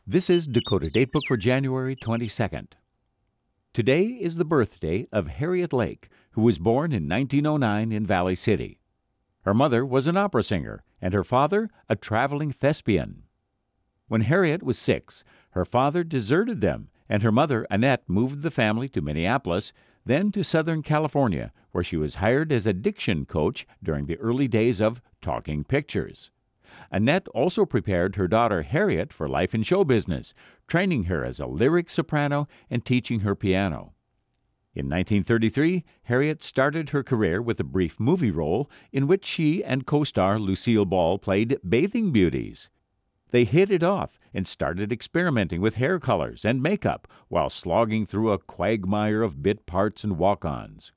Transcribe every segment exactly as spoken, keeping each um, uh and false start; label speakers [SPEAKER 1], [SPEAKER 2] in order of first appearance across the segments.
[SPEAKER 1] This is Dakota Datebook for January twenty-second. Today is the birthday of Harriet Lake, who was born in nineteen oh nine in Valley City. Her mother was an opera singer, and her father a traveling thespian. When Harriet was six, her father deserted them, and her mother, Annette, moved the family to Minneapolis, then to Southern California, where she was hired as a diction coach during the early days of talking pictures. Annette also prepared her daughter Harriet for life in show business, training her as a lyric soprano and teaching her piano. In nineteen thirty-three, Harriet started her career with a brief movie role in which she and co-star Lucille Ball played bathing beauties. They hit it off and started experimenting with hair colors and makeup while slogging through a quagmire of bit parts and walk-ons.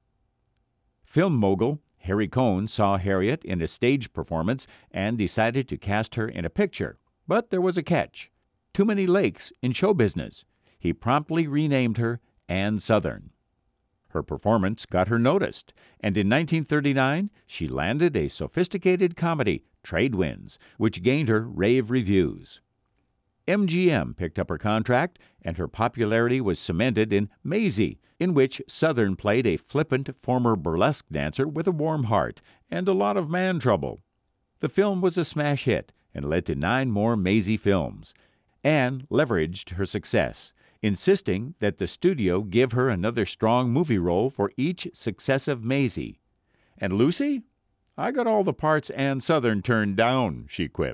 [SPEAKER 1] Film mogul Harry Cohn saw Harriet in a stage performance and decided to cast her in a picture. But there was a catch. Too many lakes in show business. He promptly renamed her Ann Sothern. Her performance got her noticed, and in nineteen thirty-nine, she landed a sophisticated comedy, Trade Winds, which gained her rave reviews. M G M picked up her contract, and her popularity was cemented in Maisie, in which Sothern played a flippant former burlesque dancer with a warm heart and a lot of man trouble. The film was a smash hit and led to nine more Maisie films. Anne leveraged her success, insisting that the studio give her another strong movie role for each successive Maisie. And Lucy? I got all the parts Ann Sothern turned down, she quipped.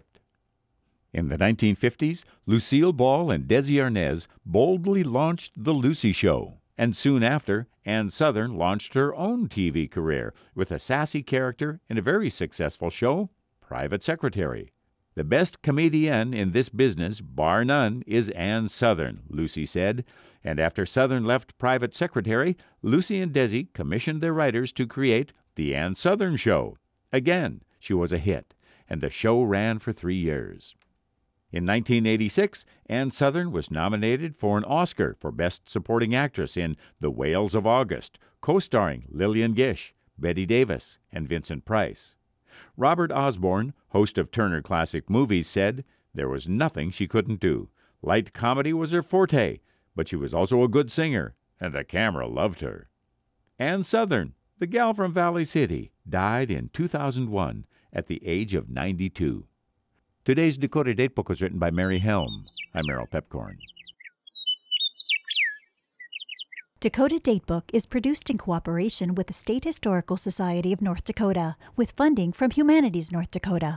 [SPEAKER 1] In the nineteen fifties, Lucille Ball and Desi Arnaz boldly launched The Lucy Show, and soon after, Ann Sothern launched her own T V career with a sassy character in a very successful show, Private Secretary. The best comedienne in this business, bar none, is Ann Sothern, Lucy said, and after Sothern left Private Secretary, Lucy and Desi commissioned their writers to create The Ann Sothern Show. Again, she was a hit, and the show ran for three years. In nineteen eighty-six, Ann Sothern was nominated for an Oscar for Best Supporting Actress in The Whales of August, co-starring Lillian Gish, Bette Davis, and Vincent Price. Robert Osborne, host of Turner Classic Movies, said there was nothing she couldn't do. Light comedy was her forte, but she was also a good singer, and the camera loved her. Ann Sothern, the gal from Valley City, died in two thousand one at the age of ninety-two. Today's Dakota Datebook was written by Mary Helm. I'm Merrill Pepcorn.
[SPEAKER 2] Dakota Datebook is produced in cooperation with the State Historical Society of North Dakota, with funding from Humanities North Dakota.